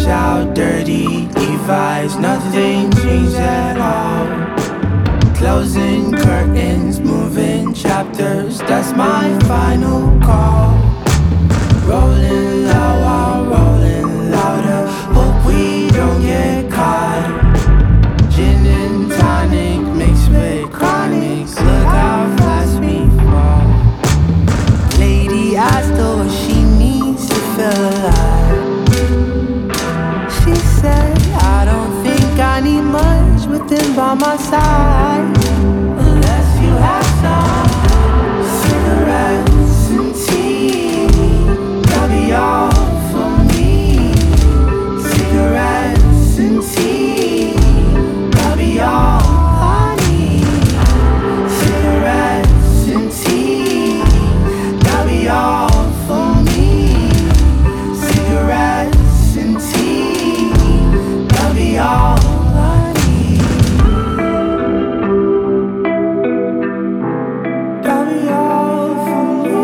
out, dirty Levi's, nothing changed at all. Closing curtains, moving chapters, that's my final call. Rolling low while rolling louder, hope we don't get caught. Gin and tonic mixed with chronics, look how fast we fall. Lady asked her what she needs to feel alive. She said, I don't think I need much with him by my side, unless you have some cigarettes and tea. That'll be all for me. Cigarettes and tea, that'll be all I need. Cigarettes and tea, that'll be all for me. Cigarettes and tea, that'll be all I need. That'll be all for me.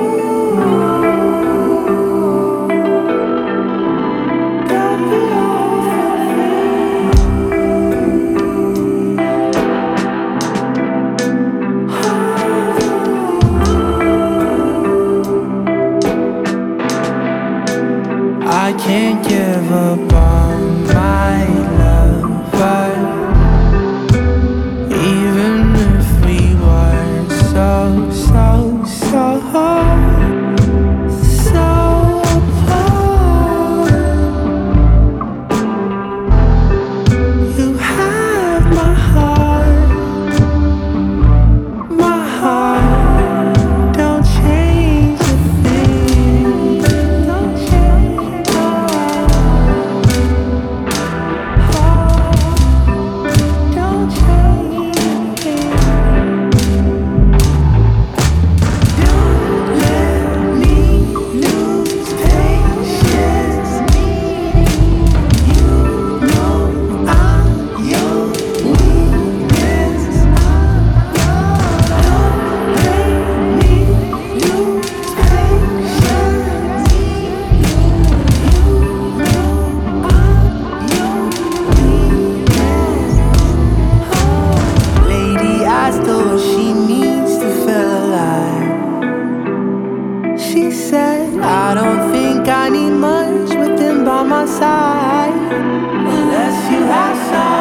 That'll be all for me. I can't give up on my love, but even if we were so apart, you have my heart, don't change a thing, don't change a don't change a thing. Don't let me lose patience. You know I'm your weakness. Don't let me lose patience. You know I'm your weakness. Lady asked her what she needs to feel alive. She said, I don't think I need much with him by my side, unless you have some